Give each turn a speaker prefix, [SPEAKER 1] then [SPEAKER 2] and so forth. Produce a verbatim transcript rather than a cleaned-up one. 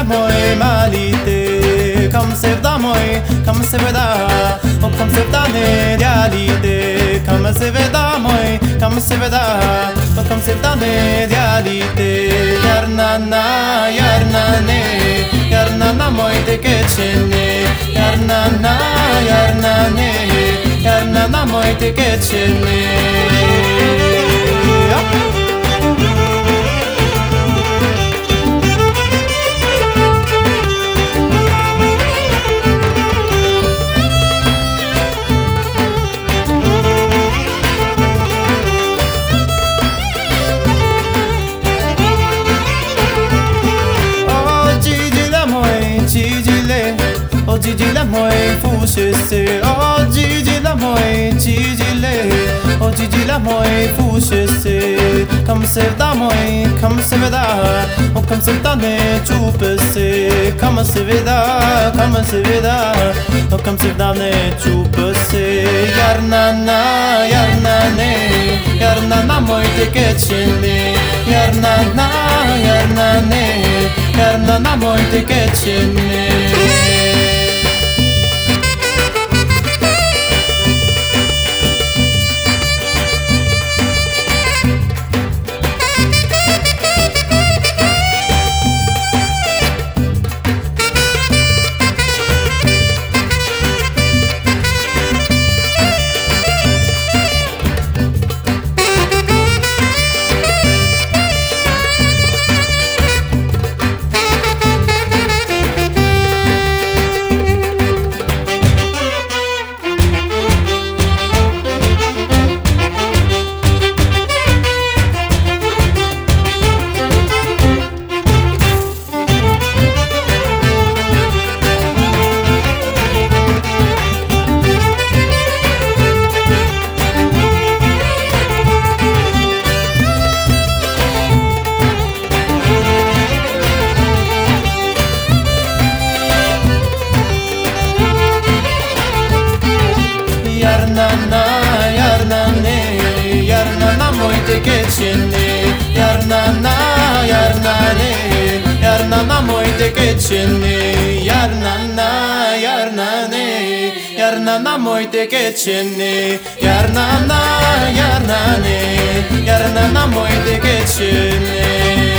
[SPEAKER 1] moi malite, come se da moi, come se veda, o come se da ne realite, come se veda moi, come se veda, o come se da ne realite, yarnana, yarnane, yarnana moi te keçene, yarnana, yarnane, yarnana moi te keçene. Gigi la moi fouchesse, oh Gigi la moi, Gigi le, oh Gigi la moi fouchesse, comme c'est da moi, comme c'est veda, oh comme c'est da ne chupesse, comme c'est veda, comme c'est veda, oh comme c'est da ne chupesse, yarnana, yarnane, yarnana moi te keçene, yarnana, yarnane, yarnana moi te keçene. Yarnana, yarnane, yarnana moi te keçene, yarnana, yarnane, yarnana moi te keçene, yarnana, yarnane, yarnana moi te keçene, yarnana, yarnane, yarnana moi te keçene.